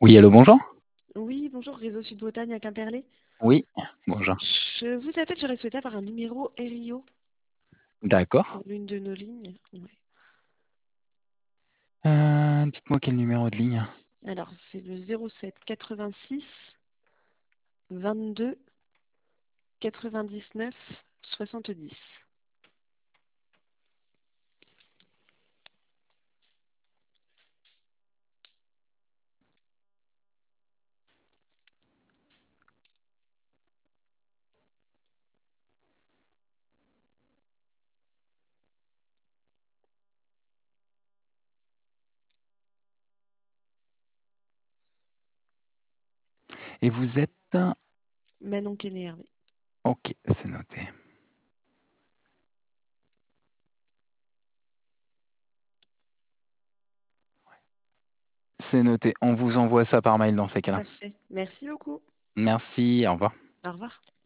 Oui, allô, bonjour? Oui, bonjour, Réseau Sud-Bretagne à Quimperlé. Oui, bonjour. Je vous appelle, j'aurais souhaité avoir un numéro RIO D'accord. pour l'une de nos lignes. Ouais. Dites-moi quel numéro de ligne. Alors, c'est le 07 86 22 99 70. Et vous êtes... Manon Kenné-Hervé. Ok, c'est noté. C'est noté. On vous envoie ça par mail dans ces cas-là. Parfait. Merci beaucoup. Merci, au revoir. Au revoir.